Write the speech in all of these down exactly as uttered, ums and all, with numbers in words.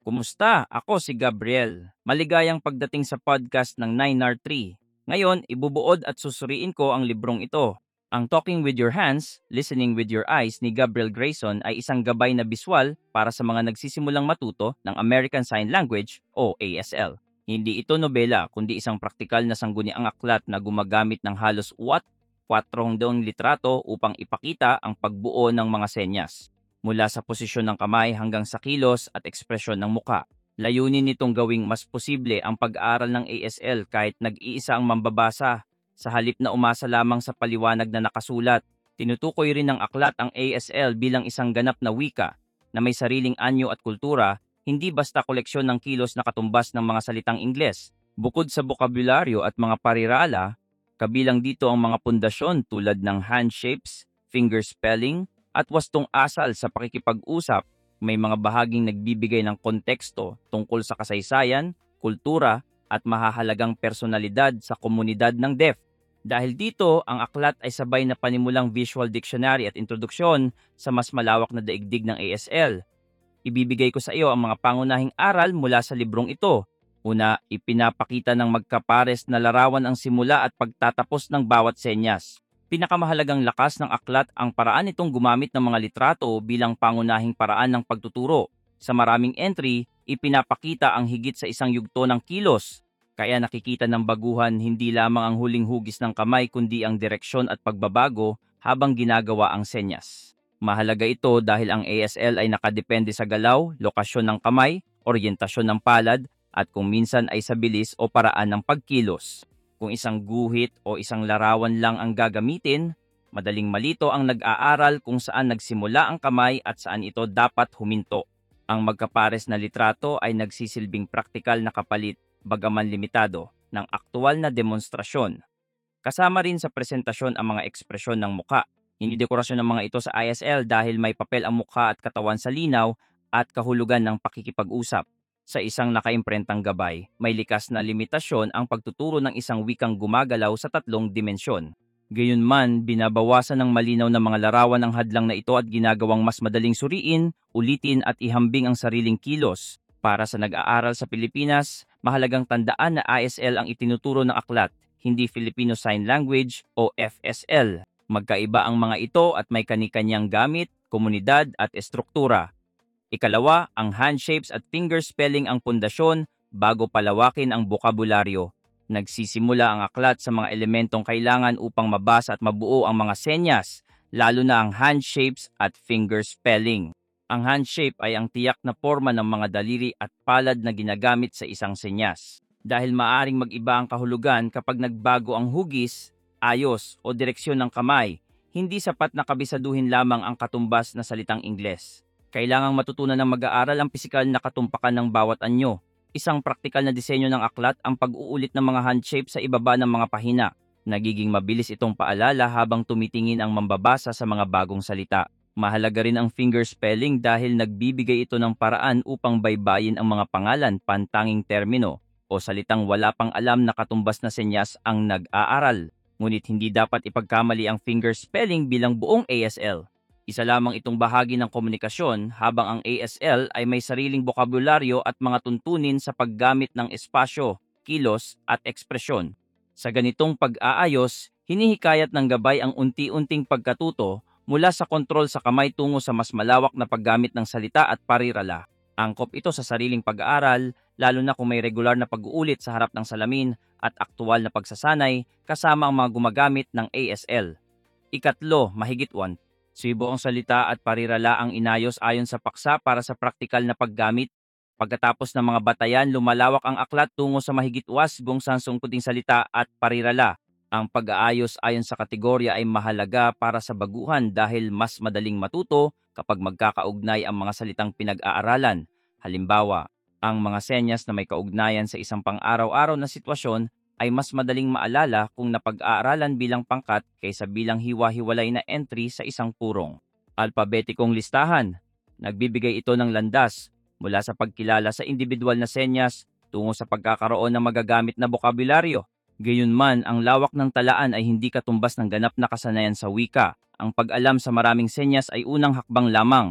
Kumusta? Ako si Gabriel. Maligayang pagdating sa podcast ng nine R three. Ngayon, ibubuod at susuriin ko ang librong ito. Ang Talking with Your Hands, Listening with Your Eyes ni Gabriel Grayson ay isang gabay na biswal para sa mga nagsisimulang matuto ng American Sign Language o A S L. Hindi ito nobela kundi isang praktikal na sangguniang aklat na gumagamit ng halos uwat, kwatrong daong litrato upang ipakita ang pagbuo ng mga senyas mula sa posisyon ng kamay hanggang sa kilos at ekspresyon ng muka. Layunin nitong gawing mas posible ang pag-aaral ng A S L kahit nag-iisa ang mambabasa. Sa halip na umasa lamang sa paliwanag na nakasulat, tinutukoy rin ng aklat ang A S L bilang isang ganap na wika na may sariling anyo at kultura, hindi basta koleksyon ng kilos na katumbas ng mga salitang Ingles. Bukod sa bokabularyo at mga parirala, kabilang dito ang mga pundasyon tulad ng hand shapes, finger spelling, at wastong asal sa pakikipag-usap. May mga bahaging nagbibigay ng konteksto tungkol sa kasaysayan, kultura, at mahahalagang personalidad sa komunidad ng deaf. Dahil dito, ang aklat ay sabay na panimulang visual dictionary at introduksyon sa mas malawak na daigdig ng A S L. Ibibigay ko sa iyo ang mga pangunahing aral mula sa librong ito. Una, ipinapakita ng magkapares na larawan ang simula at pagtatapos ng bawat senyas. Pinakamahalagang lakas ng aklat ang paraan nitong gumamit ng mga litrato bilang pangunahing paraan ng pagtuturo. Sa maraming entry, ipinapakita ang higit sa isang yugto ng kilos. Kaya nakikita ng baguhan hindi lamang ang huling hugis ng kamay kundi ang direksyon at pagbabago habang ginagawa ang senyas. Mahalaga ito dahil ang A S L ay nakadepende sa galaw, lokasyon ng kamay, oryentasyon ng palad, at kung minsan ay sa bilis o paraan ng pagkilos. Kung isang guhit o isang larawan lang ang gagamitin, madaling malito ang nag-aaral kung saan nagsimula ang kamay at saan ito dapat huminto. Ang magkapares na litrato ay nagsisilbing praktikal na kapalit, bagaman limitado, ng aktual na demonstrasyon. Kasama rin sa presentasyon ang mga ekspresyon ng muka. Hindi dekorasyon ng mga ito sa I S L dahil may papel ang mukha at katawan sa linaw at kahulugan ng pakikipag-usap. Sa isang nakaimprentang gabay, may likas na limitasyon ang pagtuturo ng isang wikang gumagalaw sa tatlong dimensyon. Gayunman, binabawasan ng malinaw na mga larawan ang hadlang na ito at ginagawang mas madaling suriin, ulitin at ihambing ang sariling kilos. Para sa nag-aaral sa Pilipinas, mahalagang tandaan na I S L ang itinuturo ng aklat, hindi Filipino Sign Language o F S L. Magkaiba ang mga ito at may kani-kanyang gamit, komunidad at estruktura. Ikalawa, ang hand shapes at finger spelling ang pundasyon bago palawakin ang bokabularyo. Nagsisimula ang aklat sa mga elementong kailangan upang mabasa at mabuo ang mga senyas, lalo na ang hand shapes at finger spelling. Ang hand shape ay ang tiyak na forma ng mga daliri at palad na ginagamit sa isang senyas. Dahil maaring mag-iba ang kahulugan kapag nagbago ang hugis, ayos o direksyon ng kamay, hindi sapat na kabisaduhin lamang ang katumbas na salitang Ingles. Kailangang matutunan ng mag-aaral ang pisikal na katumpakan ng bawat anyo. Isang praktikal na disenyo ng aklat ang pag-uulit ng mga hand shape sa ibaba ng mga pahina. Nagiging mabilis itong paalala habang tumitingin ang mambabasa sa mga bagong salita. Mahalaga rin ang finger spelling dahil nagbibigay ito ng paraan upang baybayin ang mga pangalan, pantanging termino, o salitang wala pang alam na katumbas na senyas ang nag-aaral. Ngunit hindi dapat ipagkamali ang finger spelling bilang buong A S L. Isa lamang itong bahagi ng komunikasyon habang ang A S L ay may sariling bokabularyo at mga tuntunin sa paggamit ng espasyo, kilos at ekspresyon. Sa ganitong pag-aayos, hinihikayat ng gabay ang unti-unting pagkatuto mula sa kontrol sa kamay tungo sa mas malawak na paggamit ng salita at parirala. Angkop ito sa sariling pag-aaral, lalo na kung may regular na pag-uulit sa harap ng salamin at aktual na pagsasanay kasama ang mga gumagamit ng A S L. Ikatlo, mahigit one. Sibo ang salita at parirala ang inayos ayon sa paksa para sa praktikal na paggamit. Pagkatapos ng mga batayan, lumalawak ang aklat tungo sa mahigit wasgong sansungkuting salita at parirala. Ang pag-aayos ayon sa kategorya ay mahalaga para sa baguhan dahil mas madaling matuto kapag magkakaugnay ang mga salitang pinag-aaralan. Halimbawa, ang mga senyas na may kaugnayan sa isang pang-araw-araw na sitwasyon ay mas madaling maalala kung napag-aaralan bilang pangkat kaysa bilang hiwa-hiwalay na entry sa isang purong. Alpabetikong listahan. Nagbibigay ito ng landas mula sa pagkilala sa individual na senyas tungo sa pagkakaroon ng magagamit na bokabularyo. Gayunman, ang lawak ng talaan ay hindi katumbas ng ganap na kasanayan sa wika. Ang pag-alam sa maraming senyas ay unang hakbang lamang.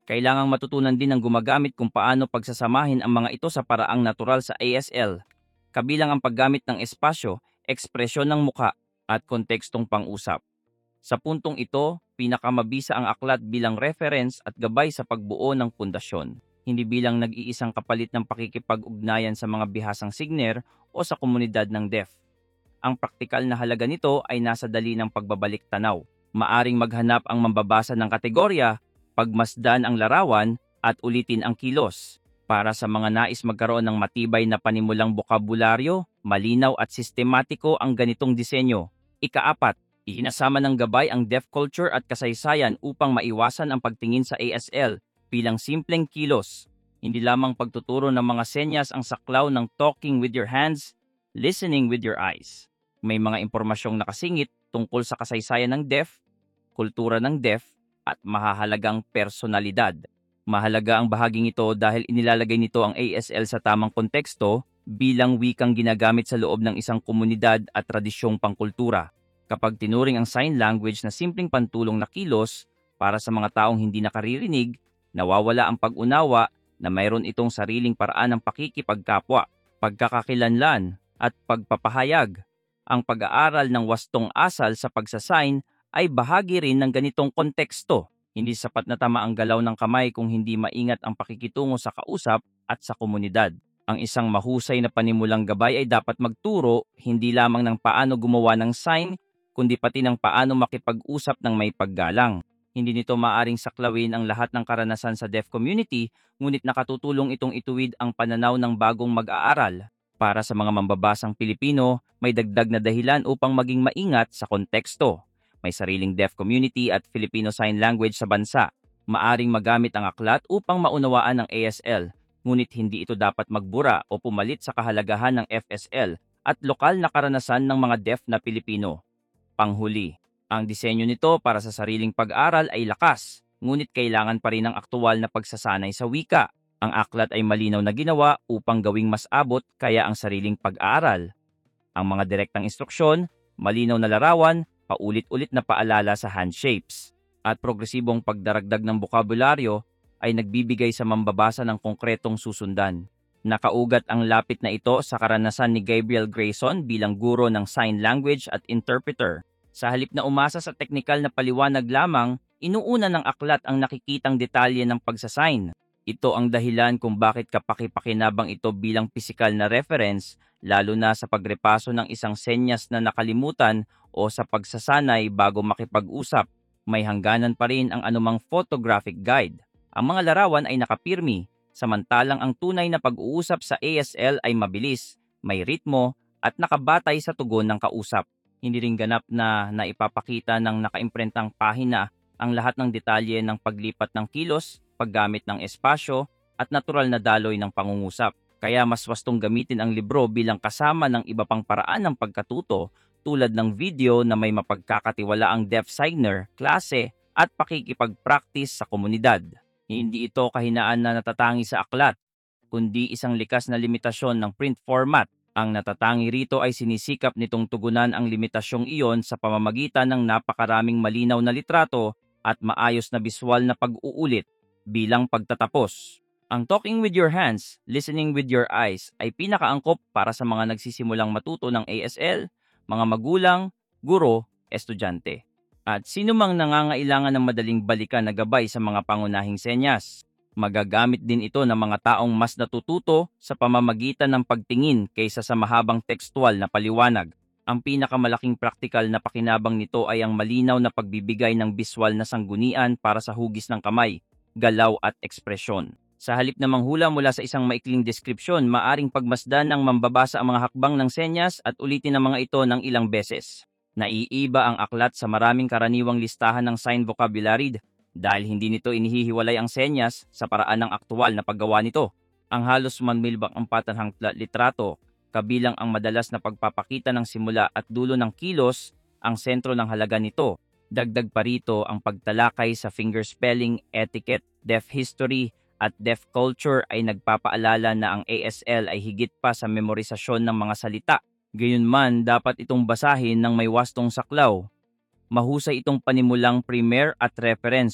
Kailangang matutunan din ng gumagamit kung paano pagsasamahin ang mga ito sa paraang natural sa A S L, kabilang ang paggamit ng espasyo, ekspresyon ng muka, at kontekstong pang-usap. Sa puntong ito, pinakamabisa ang aklat bilang reference at gabay sa pagbuo ng pundasyon, hindi bilang nag-iisang kapalit ng pakikipag-ugnayan sa mga bihasang signer o sa komunidad ng deaf. Ang praktikal na halaga nito ay nasa dali ng pagbabalik tanaw. Maaring maghanap ang mambabasa ng kategorya, pagmasdan ang larawan, at ulitin ang kilos. Para sa mga nais magkaroon ng matibay na panimulang bokabularyo, malinaw at sistematiko ang ganitong disenyo. Ikaapat, isinasama ng gabay ang deaf culture at kasaysayan upang maiwasan ang pagtingin sa A S L bilang simpleng kilos. Hindi lamang pagtuturo ng mga senyas ang saklaw ng talking with your hands, listening with your eyes. May mga impormasyong nakasingit tungkol sa kasaysayan ng deaf, kultura ng deaf, at mahahalagang personalidad. Mahalaga ang bahaging ito dahil inilalagay nito ang A S L sa tamang konteksto bilang wikang ginagamit sa loob ng isang komunidad at tradisyong pangkultura. Kapag tinuring ang sign language na simpleng pantulong na kilos para sa mga taong hindi nakaririnig, nawawala ang pag-unawa na mayroon itong sariling paraan ng pakikipagkapwa, pagkakakilanlan, at pagpapahayag. Ang pag-aaral ng wastong asal sa pagsasign ay bahagi rin ng ganitong konteksto. Hindi sapat na tama ang galaw ng kamay kung hindi maingat ang pakikitungo sa kausap at sa komunidad. Ang isang mahusay na panimulang gabay ay dapat magturo hindi lamang ng paano gumawa ng sign, kundi pati ng paano makipag-usap ng may paggalang. Hindi nito maaring saklawin ang lahat ng karanasan sa deaf community, ngunit nakatutulong itong ituwid ang pananaw ng bagong mag-aaral. Para sa mga mambabasang Pilipino, may dagdag na dahilan upang maging maingat sa konteksto. May sariling deaf community at Filipino Sign Language sa bansa. Maaring magamit ang aklat upang maunawaan ang A S L, ngunit hindi ito dapat magbura o pumalit sa kahalagahan ng F S L at lokal na karanasan ng mga deaf na Pilipino. Panghuli, ang disenyo nito para sa sariling pag-aral ay lakas, ngunit kailangan pa rin ng aktual na pagsasanay sa wika. Ang aklat ay malinaw na ginawa upang gawing mas abot kaya ang sariling pag-aaral. Ang mga direktang instruksyon, malinaw na larawan, paulit-ulit na paalala sa hand shapes, at progresibong pagdaragdag ng bokabularyo ay nagbibigay sa mambabasa ng konkretong susundan. Nakaugat ang lapit na ito sa karanasan ni Gabriel Grayson bilang guro ng sign language at interpreter. Sa halip na umasa sa teknikal na paliwanag lamang, inuuna ng aklat ang nakikitang detalye ng pagsasign. Ito ang dahilan kung bakit kapaki-pakinabang ito bilang pisikal na reference, lalo na sa pagrepaso ng isang senyas na nakalimutan o sa pagsasanay bago makipag-usap. May hangganan pa rin ang anumang photographic guide. Ang mga larawan ay nakapirmi, samantalang ang tunay na pag-uusap sa A S L ay mabilis, may ritmo, at nakabatay sa tugon ng kausap. Hindi rin ganap na naipapakita ng nakaimprentang pahina ang lahat ng detalye ng paglipat ng kilos, paggamit ng espasyo, at natural na daloy ng pangungusap. Kaya mas wastong gamitin ang libro bilang kasama ng iba pang paraan ng pagkatuto tulad ng video na may mapagkakatiwalaang deaf signer, klase, at pakikipag-practice sa komunidad. Hindi ito kahinaan na natatangi sa aklat, kundi isang likas na limitasyon ng print format. Ang natatangi rito ay sinisikap nitong tugunan ang limitasyong iyon sa pamamagitan ng napakaraming malinaw na litrato at maayos na biswal na pag-uulit. Bilang pagtatapos, ang talking with your hands, listening with your eyes ay pinakaangkop para sa mga nagsisimulang matuto ng A S L, mga magulang, guro, estudyante, at sino mang nangangailangan ng madaling balikan na gabay sa mga pangunahing senyas. Magagamit din ito ng mga taong mas natututo sa pamamagitan ng pagtingin kaysa sa mahabang tekstual na paliwanag. Ang pinakamalaking praktikal na pakinabang nito ay ang malinaw na pagbibigay ng biswal na sanggunian para sa hugis ng kamay, galaw at ekspresyon. Sa halip na manghula mula sa isang maikling deskripsyon, maaring pagmasdan ng mambabasa ang mga hakbang ng senyas at ulitin ang mga ito ng ilang beses. Naiiba ang aklat sa maraming karaniwang listahan ng sign vocabulary dahil hindi nito inihihiwalay ang senyas sa paraan ng aktual na paggawa nito. Ang halos manmilbak ang patanhang litrato, kabilang ang madalas na pagpapakita ng simula at dulo ng kilos, ang sentro ng halaga nito. Dagdag pa rito ang pagtalakay sa fingerspelling, etiquette, deaf history, at deaf culture ay nagpapaalala na ang A S L ay higit pa sa memorisasyon ng mga salita. Gayunman, dapat itong basahin ng may wastong saklaw. Mahusay itong panimulang primer at reference,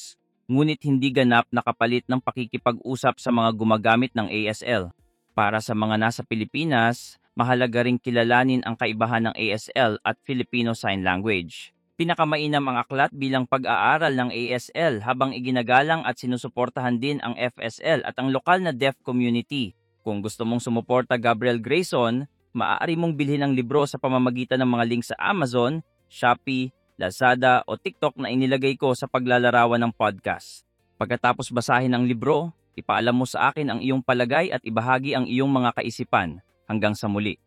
ngunit hindi ganap na kapalit ng pakikipag-usap sa mga gumagamit ng A S L. Para sa mga nasa Pilipinas, mahalaga ring kilalanin ang kaibahan ng A S L at Filipino Sign Language. Pinakamainam ang aklat bilang pag-aaral ng A S L habang iginagalang at sinusuportahan din ang F S L at ang lokal na deaf community. Kung gusto mong sumuporta Gabriel Grayson, maaari mong bilhin ang libro sa pamamagitan ng mga link sa Amazon, Shopee, Lazada o TikTok na inilagay ko sa paglalarawan ng podcast. Pagkatapos basahin ang libro, ipaalam mo sa akin ang iyong palagay at ibahagi ang iyong mga kaisipan. Hanggang sa muli.